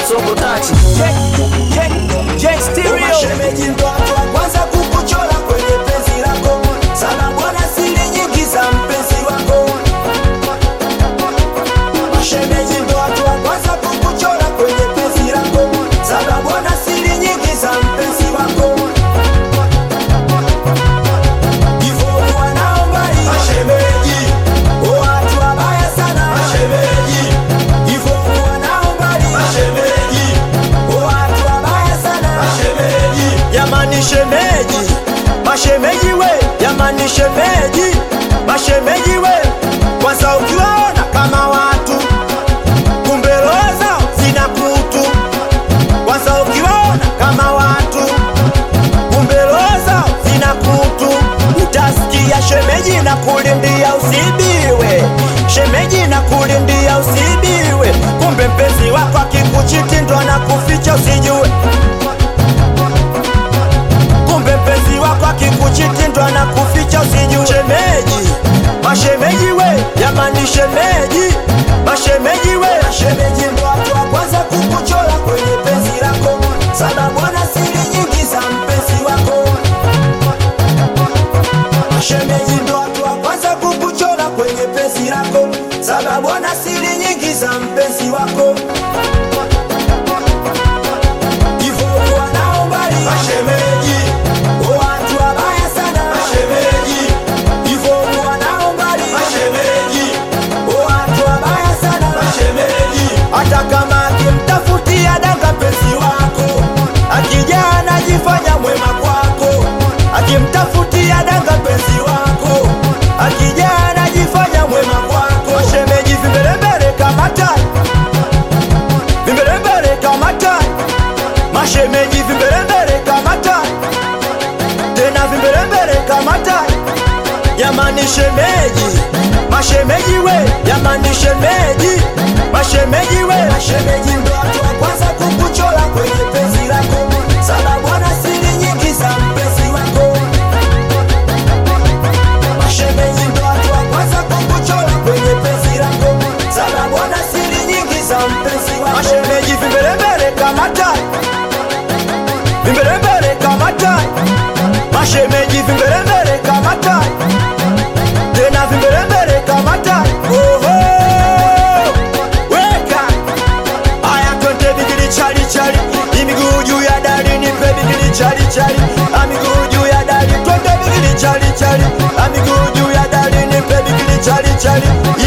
Soko tachi J Stereo. Shemeji ndo watu wa kwanza kukuchora kwenye penzi lako. Sana bwana siri nyingi za mpenzi wako. Shemeji ndo watu wa kwanza kukuchora kwenye penzi lako. Sana bwana siri nyingi za mpenzi wako. Hivyo wanaombali shemeji, watu wabaya sana shemeji. Hivyo wanaombali shemeji, watu wabaya sana shemeji. Yamani shemeji, mashemeji we. Yamani shemeji, mashemeji we. Kwanza ukiwaona kama watu, kumbe roho zao zina kutu. Kwanza ukiwaona kama watu, kumbe roho zao zina kutu. Utasikia shemeji na kulindia usibiwe, shemeji na kulindia usibiwe. Kumbe mpenzi wako akikuchiti ndo anakuficha usijue. Kumbe mpenzi wako akikuchiti ndo anakuficha usijue. Shemeji, mashemeji we. Yamani shemeji, mashemeji we. Shemeji ndo watu wa kwanza kukuchora kwenye penzi lako. Sana bwana siri nyingi za mpenzi wako. Shemeji ndo watu wa kwanza kukuchora kwenye penzi lako. Sana bwana siri nyingi za mpenzi wako. Hivyo wanaombali shemeji, watu wabaya sana shemeji. Hivyo wanaombali shemeji, watu wabaya sana shemeji. Hata kama akimtafutia danga penzi wako, akija anajifanya mwema kwako. Akimtafutia danga penzi wako, akija anajifanya mwema kwako. Mashemeji vimbelembele kama tai, vimbelembele kama tai. Mashemeji vimbelembele kama tai, tena vimbelembele kama tai. Yamani shemeji, mashemeji we. Yamani shemeji, mashemeji we. Shemeji ndo watu wa kwanza kukuchora kwenye penzi lako. Sana bwana siri nyingi za mpenzi wako. Shemeji ndo watu wa kwanza kukuchora kwenye penzi lako. Sana bwana siri nyingi za mpenzi wako. Mashemeji vimbelembele kama tai, vimbelembele kama tai. Mashemeji vimbelembele kama tai, tena vimbelembele kama tai. Oho, weka aya twende bigili chali chali. Miguu juu ya dari nipe bigili chali chali. Miguu juu ya dari twende bigili chali chali. Miguu juu ya dari nipe bigili chali chali.